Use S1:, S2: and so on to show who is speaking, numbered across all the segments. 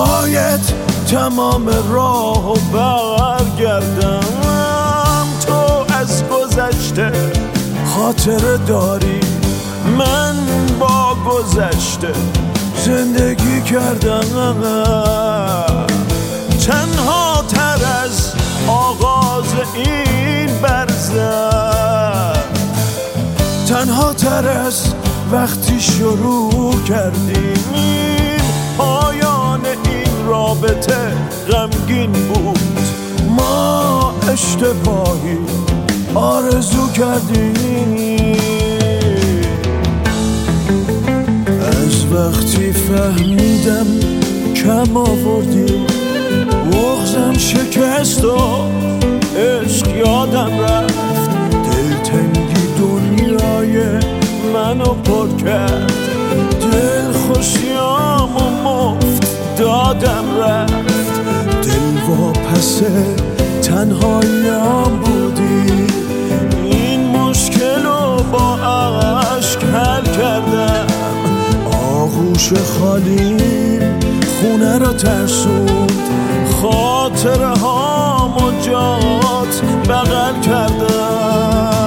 S1: باید تمام راه و برگردم. تو از گذشته خاطره داری، من با گذشته زندگی کردم. تنها تر از آغاز این برزخ، تنها تر از وقتی شروع کردیم. پایان این رابطه غمگین بود، ما اشتباهی آرزو کردیم. از وقتی فهمیدم کم آوردی، بغضم شکست و عشق یادم رفت. دلتنگی دنیای منو پر کرد، دل خوشیام و مفت دادم رفت. دل واپس تنهاییام بودی، این مشکلو با عشق حل کردم. آغوش خالی خونه رو ترسوند، خاطره هامو جات بغل کردم.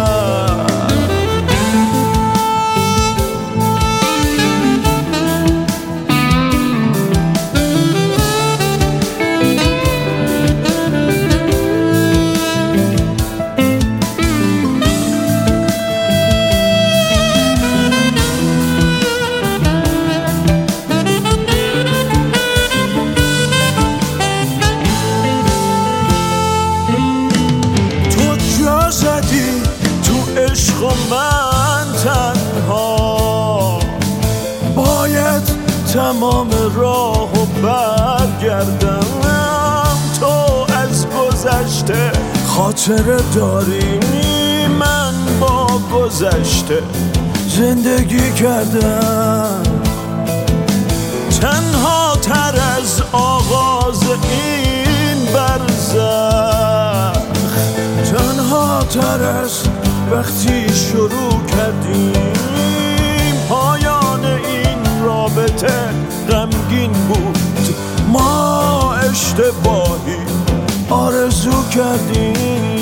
S1: عشق و من تنها باید تمام راه و برگردم. تو از گذشته خاطره داری، من با گذشته زندگی کردم. تنها تر از آغاز این برزخ، تنها تر از وقتی شروع کردیم. پایان این رابطه غمگین بود، ما اشتباهی آرزو کردیم.